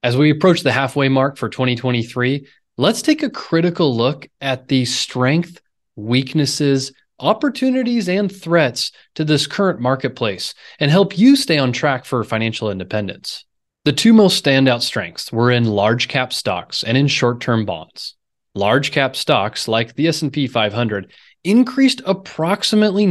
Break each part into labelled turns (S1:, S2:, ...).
S1: As we approach the halfway mark for 2023, let's take a critical look at the strength, weaknesses, opportunities, and threats to this current marketplace and help you stay on track for financial independence. The two most standout strengths were in large cap stocks and in short-term bonds. Large cap stocks like the S&P 500 increased approximately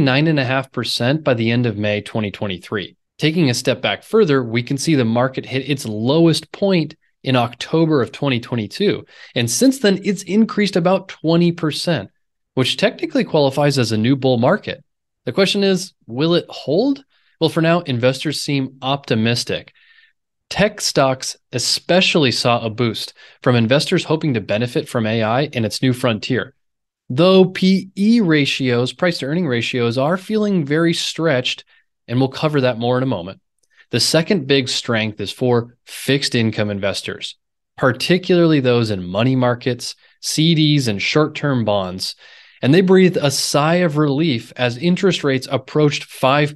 S1: 9.5% by the end of May 2023. Taking a step back further, we can see the market hit its lowest point in October of 2022. And since then, it's increased about 20%, which technically qualifies as a new bull market. The question is, will it hold? Well, for now, investors seem optimistic. Tech stocks especially saw a boost from investors hoping to benefit from AI and its new frontier. Though PE ratios, price to earning ratios, are feeling very stretched, and we'll cover that more in a moment. The second big strength is for fixed income investors, particularly those in money markets, CDs, and short-term bonds. And they breathed a sigh of relief as interest rates approached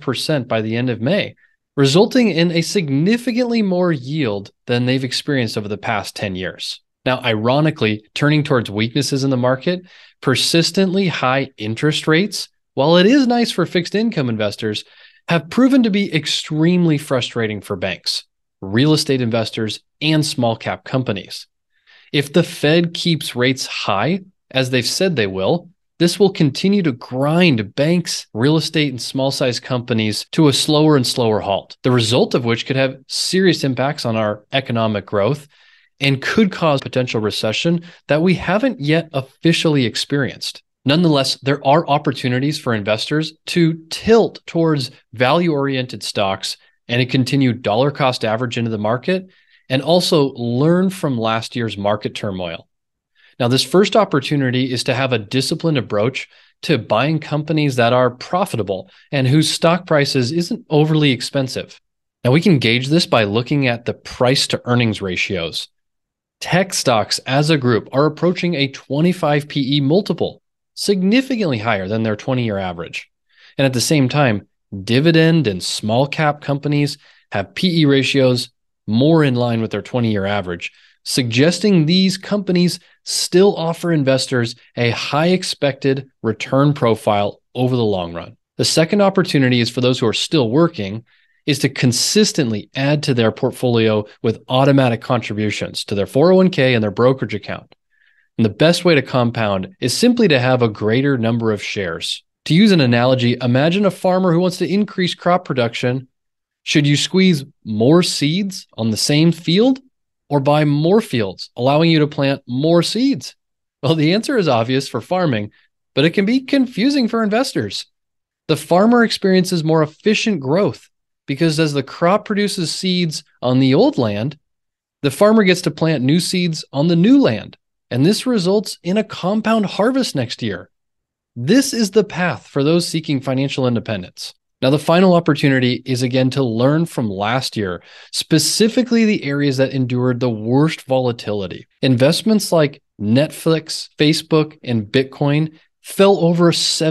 S1: 5% by the end of May, resulting in a significantly more yield than they've experienced over the past 10 years. Now, ironically, turning towards weaknesses in the market, persistently high interest rates, while it is nice for fixed income investors, have proven to be extremely frustrating for banks, real estate investors, and small cap companies. If the Fed keeps rates high, as they've said they will, this will continue to grind banks, real estate, and small-sized companies to a slower and slower halt, the result of which could have serious impacts on our economic growth and could cause potential recession that we haven't yet officially experienced. Nonetheless, there are opportunities for investors to tilt towards value-oriented stocks and a continued dollar cost average into the market, and also learn from last year's market turmoil. Now, this first opportunity is to have a disciplined approach to buying companies that are profitable and whose stock prices isn't overly expensive. Now, we can gauge this by looking at the price to earnings ratios. Tech stocks as a group are approaching a 25 PE multiple, significantly higher than their 20-year average. And at the same time, dividend and small cap companies have PE ratios more in line with their 20-year average, suggesting these companies still offer investors a high expected return profile over the long run. The second opportunity is for those who are still working, is to consistently add to their portfolio with automatic contributions to their 401k and their brokerage account. And the best way to compound is simply to have a greater number of shares. To use an analogy, imagine a farmer who wants to increase crop production. Should you squeeze more seeds on the same field or buy more fields, allowing you to plant more seeds? Well, the answer is obvious for farming, but it can be confusing for investors. The farmer experiences more efficient growth because as the crop produces seeds on the old land, the farmer gets to plant new seeds on the new land. And this results in a compound harvest next year. This is the path for those seeking financial independence. Now, the final opportunity is again to learn from last year, specifically the areas that endured the worst volatility. Investments like Netflix, Facebook, and Bitcoin fell over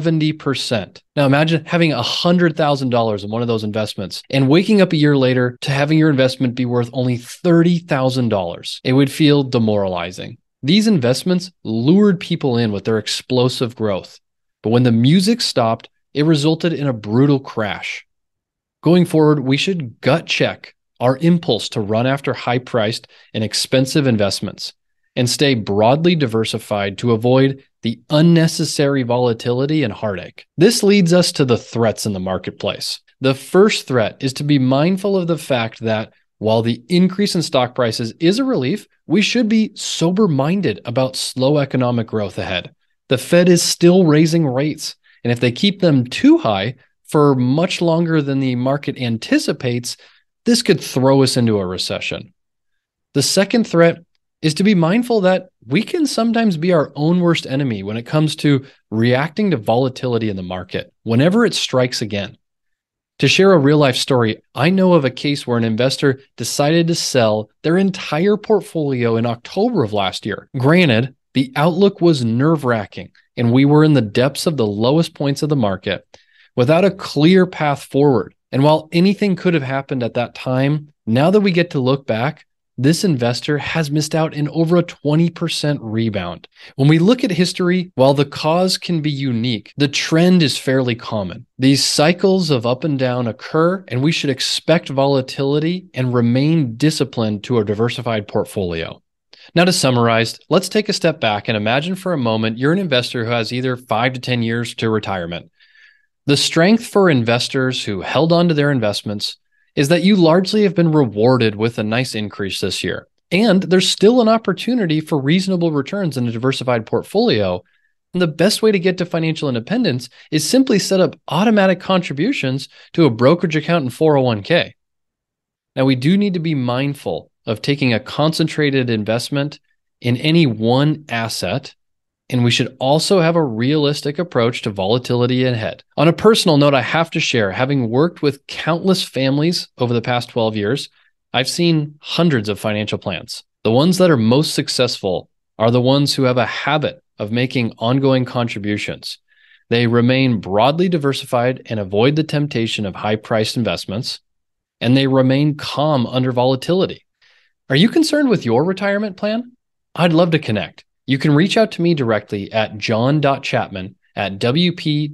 S1: 70%. Now, imagine having $100,000 in one of those investments and waking up a year later to having your investment be worth only $30,000. It would feel demoralizing. These investments lured people in with their explosive growth, but when the music stopped, it resulted in a brutal crash. Going forward, we should gut check our impulse to run after high-priced and expensive investments and stay broadly diversified to avoid the unnecessary volatility and heartache. This leads us to the threats in the marketplace. The first threat is to be mindful of the fact that while the increase in stock prices is a relief, we should be sober-minded about slow economic growth ahead. The Fed is still raising rates, and if they keep them too high for much longer than the market anticipates, this could throw us into a recession. The second threat is to be mindful that we can sometimes be our own worst enemy when it comes to reacting to volatility in the market whenever it strikes again. To share a real-life story, I know of a case where an investor decided to sell their entire portfolio in October of last year. Granted, the outlook was nerve-wracking, and we were in the depths of the lowest points of the market without a clear path forward. And while anything could have happened at that time, now that we get to look back, this investor has missed out in over a 20% rebound. When we look at history, while the cause can be unique, the trend is fairly common. These cycles of up and down occur, and we should expect volatility and remain disciplined to a diversified portfolio. Now, to summarize, let's take a step back and imagine for a moment you're an investor who has either 5 to 10 years to retirement. The strength for investors who held on to their investments is that you largely have been rewarded with a nice increase this year. And there's still an opportunity for reasonable returns in a diversified portfolio. And the best way to get to financial independence is simply set up automatic contributions to a brokerage account and 401k. Now, we do need to be mindful of taking a concentrated investment in any one asset, and we should also have a realistic approach to volatility ahead. On a personal note, I have to share, having worked with countless families over the past 12 years, I've seen hundreds of financial plans. The ones that are most successful are the ones who have a habit of making ongoing contributions. They remain broadly diversified and avoid the temptation of high-priced investments, and they remain calm under volatility. Are you concerned with your retirement plan? I'd love to connect. You can reach out to me directly at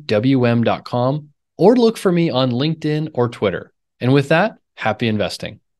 S1: john.chapman@wpwm.com or look for me on LinkedIn or Twitter. And with that, happy investing.